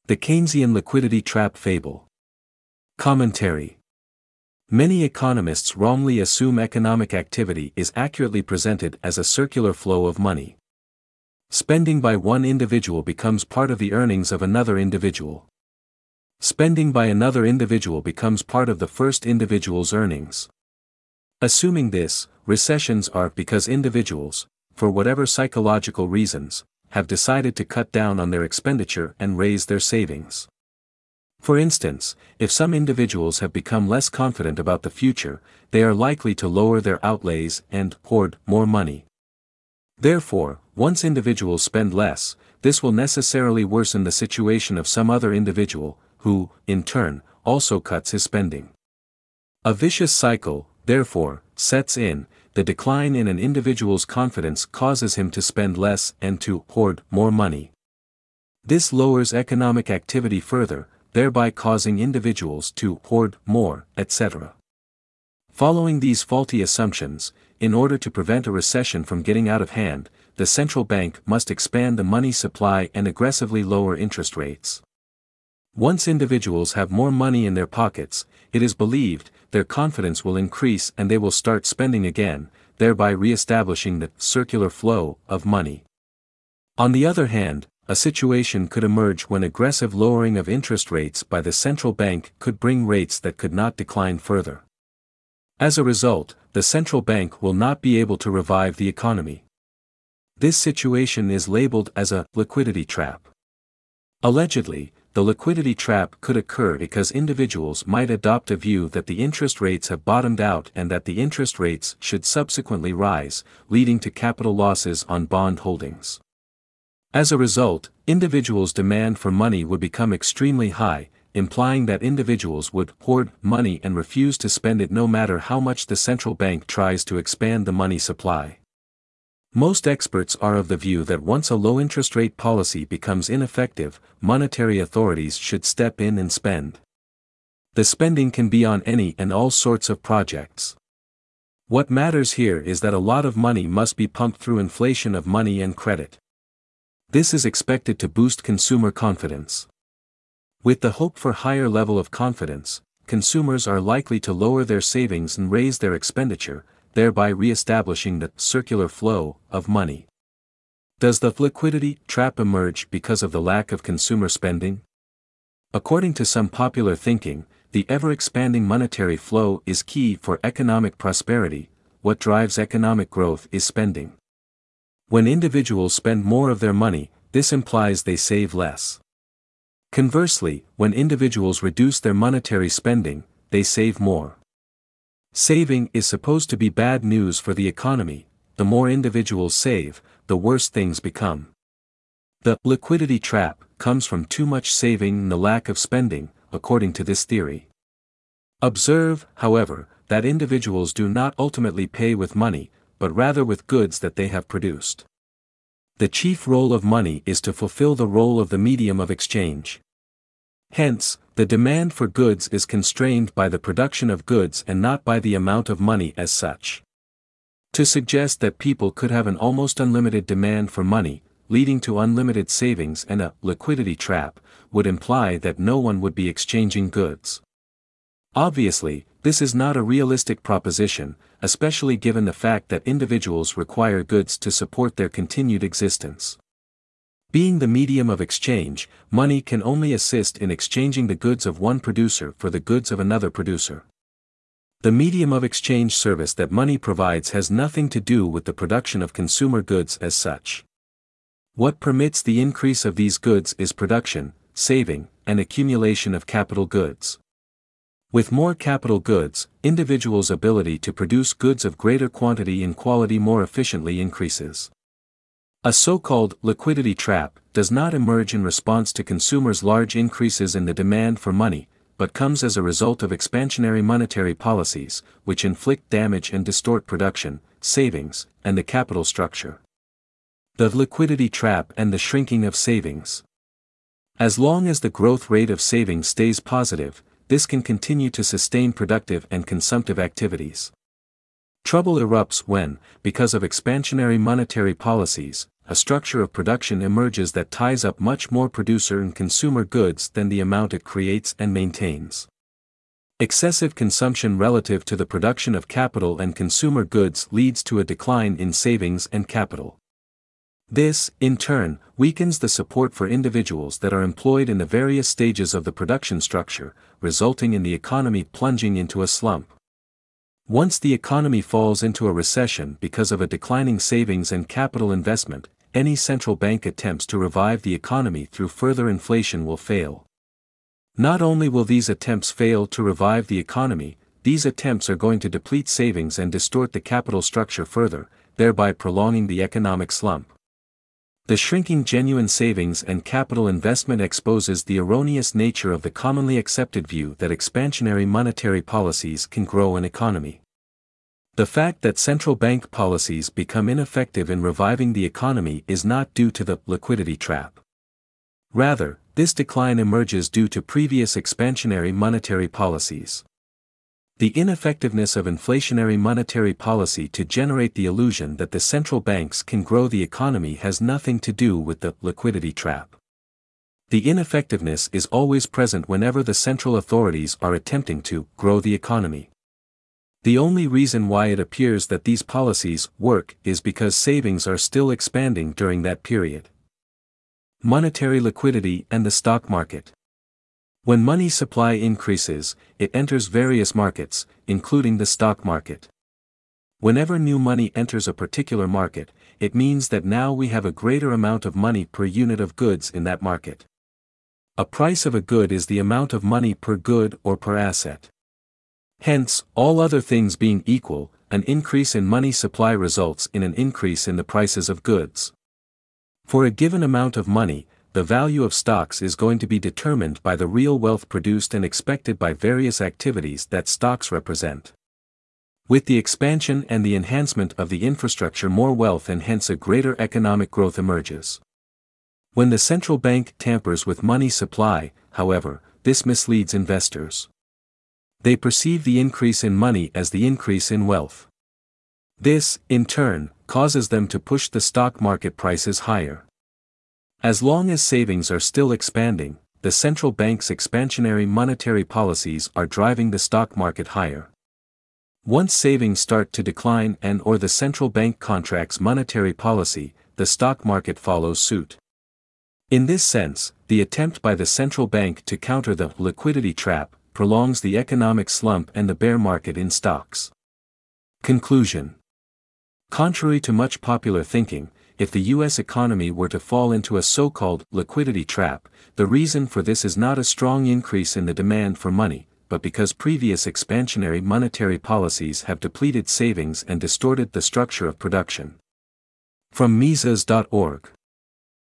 The Keynesian liquidity trap fable. Commentary. Many economists wrongly assume economic activity is accurately presented as a circular flow of money. Spending by one individual becomes part of the earnings of another individual. Spending by another individual becomes part of the first individual's earnings. Assuming this, recessions are because individuals, for whatever psychological reasons, have decided to cut down on their expenditure and raise their savings. For instance, if some individuals have become less confident about the future, they are likely to lower their outlays and hoard more money. Therefore, once individuals spend less, this will necessarily worsen the situation of some other individual, who, in turn, also cuts his spending. A vicious cycle, therefore, sets in. The decline in an individual's confidence causes him to spend less and to hoard more money. This lowers economic activity further, thereby causing individuals to hoard more, etc. Following these faulty assumptions, in order to prevent a recession from getting out of hand, the central bank must expand the money supply and aggressively lower interest rates. Once individuals have more money in their pockets, it is believed, their confidence will increase and they will start spending again, thereby re-establishing the circular flow of money. On the other hand, a situation could emerge when aggressive lowering of interest rates by the central bank could bring rates that could not decline further. As a result, the central bank will not be able to revive the economy. This situation is labeled as a liquidity trap. Allegedly, the liquidity trap could occur because individuals might adopt a view that the interest rates have bottomed out and that the interest rates should subsequently rise, leading to capital losses on bond holdings. As a result, individuals' demand for money would become extremely high, implying that individuals would hoard money and refuse to spend it no matter how much the central bank tries to expand the money supply. Most experts are of the view that once a low interest rate policy becomes ineffective, monetary authorities should step in and spend. The spending can be on any and all sorts of projects. What matters here is that a lot of money must be pumped through inflation of money and credit. This is expected to boost consumer confidence. With the hope for higher level of confidence, consumers are likely to lower their savings and raise their expenditure, thereby re-establishing the circular flow of money. Does the liquidity trap emerge because of the lack of consumer spending? According to some popular thinking, the ever-expanding monetary flow is key for economic prosperity. What drives economic growth is spending. When individuals spend more of their money, this implies they save less. Conversely, when individuals reduce their monetary spending, they save more. Saving is supposed to be bad news for the economy. The more individuals save, the worse things become. The liquidity trap comes from too much saving and the lack of spending, according to this theory. Observe, however, that individuals do not ultimately pay with money, but rather with goods that they have produced. The chief role of money is to fulfill the role of the medium of exchange. Hence, the demand for goods is constrained by the production of goods and not by the amount of money as such. To suggest that people could have an almost unlimited demand for money, leading to unlimited savings and a liquidity trap, would imply that no one would be exchanging goods. Obviously, this is not a realistic proposition, especially given the fact that individuals require goods to support their continued existence. Being the medium of exchange, money can only assist in exchanging the goods of one producer for the goods of another producer. The medium of exchange service that money provides has nothing to do with the production of consumer goods as such. What permits the increase of these goods is production, saving, and accumulation of capital goods. With more capital goods, individuals' ability to produce goods of greater quantity and quality more efficiently increases. A so-called liquidity trap does not emerge in response to consumers' large increases in the demand for money, but comes as a result of expansionary monetary policies, which inflict damage and distort production, savings, and the capital structure. The liquidity trap and the shrinking of savings. As long as the growth rate of savings stays positive, this can continue to sustain productive and consumptive activities. Trouble erupts when, because of expansionary monetary policies, a structure of production emerges that ties up much more producer and consumer goods than the amount it creates and maintains. Excessive consumption relative to the production of capital and consumer goods leads to a decline in savings and capital. This, in turn, weakens the support for individuals that are employed in the various stages of the production structure, resulting in the economy plunging into a slump. Once the economy falls into a recession because of a declining savings and capital investment, any central bank attempts to revive the economy through further inflation will fail. Not only will these attempts fail to revive the economy, these attempts are going to deplete savings and distort the capital structure further, thereby prolonging the economic slump. The shrinking genuine savings and capital investment exposes the erroneous nature of the commonly accepted view that expansionary monetary policies can grow an economy. The fact that central bank policies become ineffective in reviving the economy is not due to the liquidity trap. Rather, this decline emerges due to previous expansionary monetary policies. The ineffectiveness of inflationary monetary policy to generate the illusion that the central banks can grow the economy has nothing to do with the liquidity trap. The ineffectiveness is always present whenever the central authorities are attempting to grow the economy. The only reason why it appears that these policies work is because savings are still expanding during that period. Monetary liquidity and the stock market. When money supply increases, it enters various markets, including the stock market. Whenever new money enters a particular market, it means that now we have a greater amount of money per unit of goods in that market. A price of a good is the amount of money per good or per asset. Hence, all other things being equal, an increase in money supply results in an increase in the prices of goods. For a given amount of money, the value of stocks is going to be determined by the real wealth produced and expected by various activities that stocks represent. With the expansion and the enhancement of the infrastructure, more wealth and hence a greater economic growth emerges. When the central bank tampers with money supply, however, this misleads investors. They perceive the increase in money as the increase in wealth. This, in turn, causes them to push the stock market prices higher. As long as savings are still expanding, the central bank's expansionary monetary policies are driving the stock market higher. Once savings start to decline and/or the central bank contracts monetary policy, the stock market follows suit. In this sense, the attempt by the central bank to counter the liquidity trap prolongs the economic slump and the bear market in stocks. Conclusion. Contrary to much popular thinking, if the U.S. economy were to fall into a so-called liquidity trap, the reason for this is not a strong increase in the demand for money, but because previous expansionary monetary policies have depleted savings and distorted the structure of production. From Mises.org